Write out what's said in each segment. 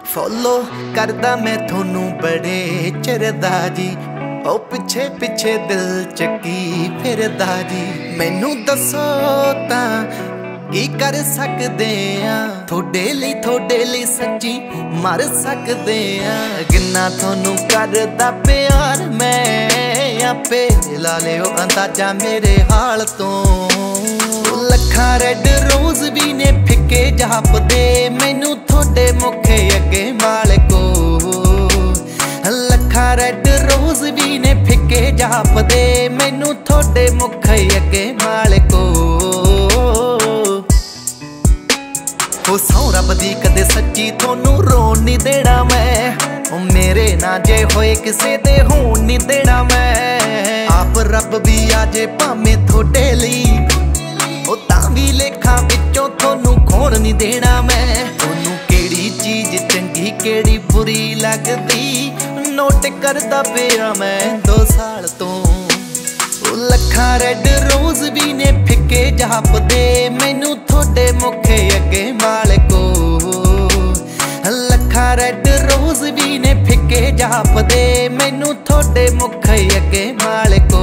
Follow करदा मैं थोनू बड़े चिरदा जी, ओ पिछे पिछे दिल चक्की फिरदा जी। मैनू दसो तां की कर सकदे आ, थोड़े लई सच्ची मर सकदे आ। किन्ना थोनू करदा प्यार मैं आपे ला लियो अंदाजा मेरे हाल तो। लखा रेड रोज भी ने फिके जापदे, मैनू थोड़े मुखे अगे मालिको। लखा रेड रोज भी ने फिके जापदे, मैनू थोड़े मुखे अगे मालिको। हो सौ रब दी कदे सच्ची थोनू रोन नहीं देना मैं, मेरे ना जे होए किसे दे होन नहीं देना मैं। आप रब भी आजे भावे थोड़े लई, ओ तां भी लेखा विचों थोनू खोण नहीं देना मैं। थोनू केड़ी चीज चंगी केड़ी बुरी लगदी, नोट करदा पिया मैं 2 साल तो। लखा रेड रोज भी ने फिके जापदे, मैनू थोड़े मुखे अगे मालिको। लखा रेड रोज भी ने फिके जापदे, मैनू थोड़े मुखे अगे मालिको।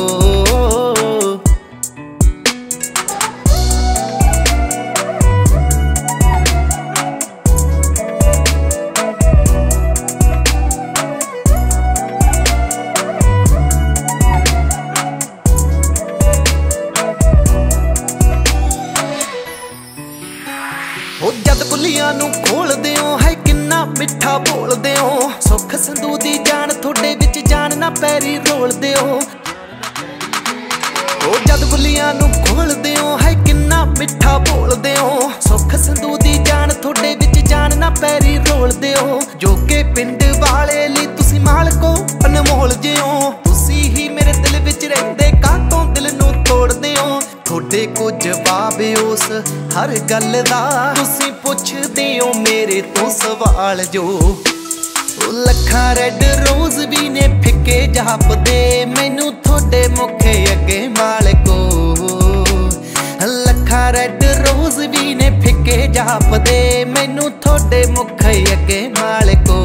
जद बुलियां नू खोलदे हो है किन्ना मिठा बोलदे हो, सुख संधू दी जान थोड़े विच जान ना पैरी रोलदे हो। जद बुलियां नू खोलदे हो है किन्ना मिठा बोलदे हो, सुख संधू दी जान थोड़े विच जान ना पैरी रोलदे हो। जो के पिंड वाले ली तुसी मालको अनमोल जे हो, तुसी ही मेरे दिल विच रहिंदे कातों दिल नू तोड़दे हो। थोड़े को जवाब उस हर गल दा, तुसी पुछदे हो मेरे तो सवाल जो। लखा रेड रोज भी ने फिके जापदे, मैनू थोड़े मुखे अगे मालिको। लखा रेड रोज भी ने फिके जापदे, मैनू थोड़े मुखे अगे मालिको।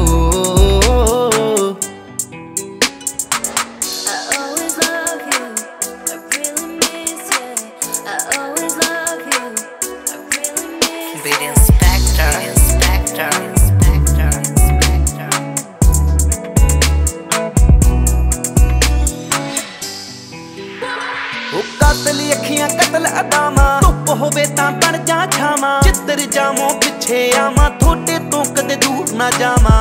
कातल अखियां कतल अदामा, धुप होवे तां बन जा छावां। जिधर जावां पिछे आवां, थोड़े तो कदे दूर ना जावां।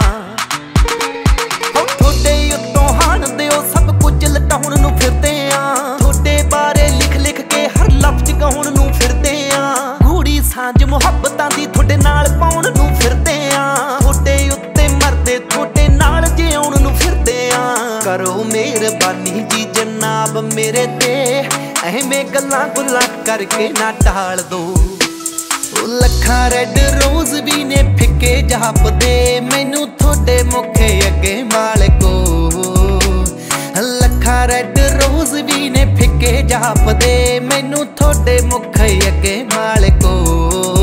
थोड़े उत्तों हाणदे हो सब कुछ लटाउण नूं फिरदे आ, थोड़े बारे लिख लिख के हर लफ्ज गाउण नूं फिरदे आ। गूड़ी सांझ मुहब्बतां दी थोड़े नाल पाउण नूं फिरदे आ, थोड़े उत्ते मरदे थोड़े नाल जिउण नूं फिरदे आ। करो मेहरबानी जी जनाब मेरे ते, एवें गल्लां गुल्लां करके ना टाल दो। लखा रेड रोज भी ने फिके जापदे, मैनू थोड़े मुखे अगे मालिको। लखा रेड रोज भी ने फिके जापदे, मैनू थोड़े मुखे अगे मालिको।